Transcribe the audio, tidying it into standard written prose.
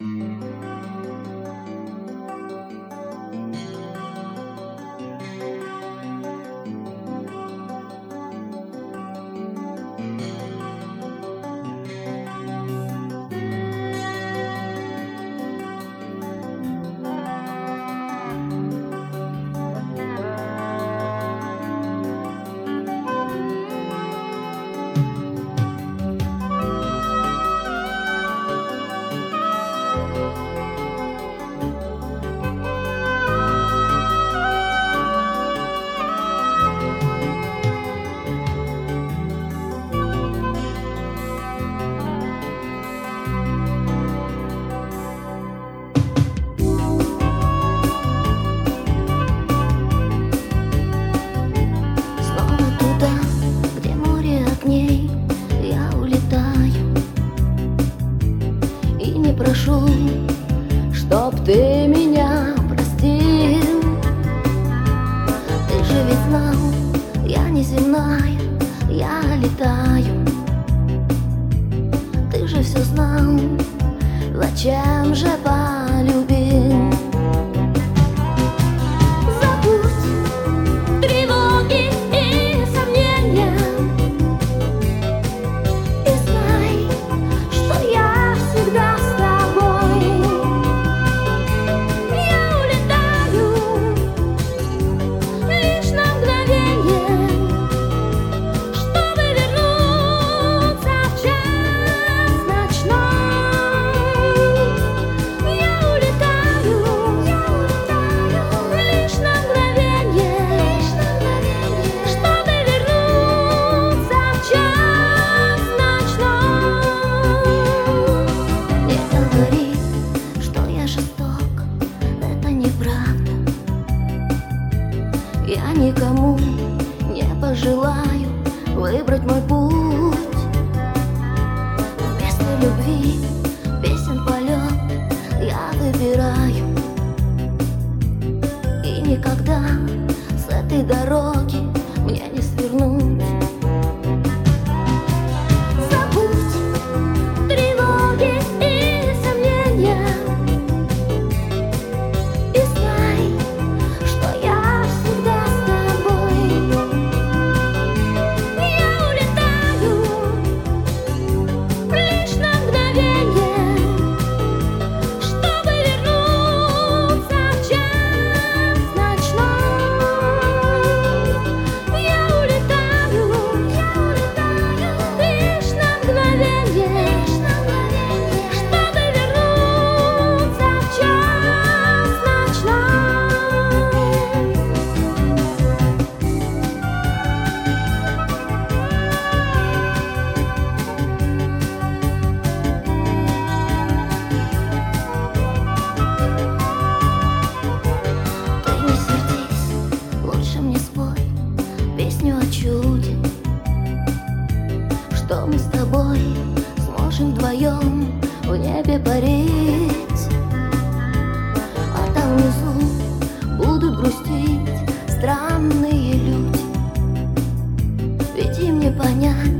Прошу, чтоб ты меня простил. Ты же ведь знал, я неземная, я летаю. Ты же все знал, зачем же полюбил. Забудь тревоги и сомнения и знай, что я всегда с тобой. Я улетаю лишь на мгновение, чтобы вернуться в час ночной. Я улетаю лишь на мгновение, чтобы вернуться в час ночной. Не говори, что я жесток, это неправда. Я никому не пожелаю выбрать мой путь. Вместо любви песен полет я выбираю. И никогда с этой дороги мне не свернуть. Забудь тревоги и сомнения и знай, что я всегда с тобой. Я улетаю лишь на мгновение, чтобы вернуться в час ночной. Я улетаю лишь на мгновение, чтобы вернуться в час ночной. Ты не сердись, лучше мне спой песню о чуде, что мы с тобой сможем вдвоем в небе парить. А там внизу будут грустить странные люди. Ведь им не понять,